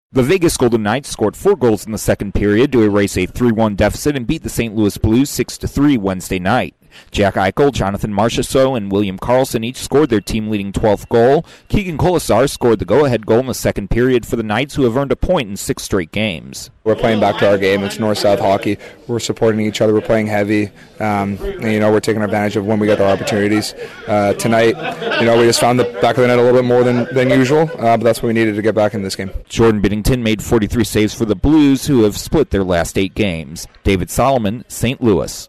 The Vegas Golden Knights scored 4 goals in the second period to erase a 3-1 deficit and beat the St. Louis Blues 6-3 Wednesday night. Jack Eichel, Jonathan Marchessault, and William Karlsson each scored their team-leading 12th goal. Keegan Colasar scored the go-ahead goal in the second period for the Knights, who have earned a point in 6 straight games. We're playing back to our game. It's north-south hockey. We're supporting each other. We're playing heavy. And, we're taking advantage of when we get our opportunities. Tonight, we just found the back of the net a little bit more than usual, but that's what we needed to get back in this game. Jordan Binnington made 43 saves for the Blues, who have split their last 8 games. David Solomon, St. Louis.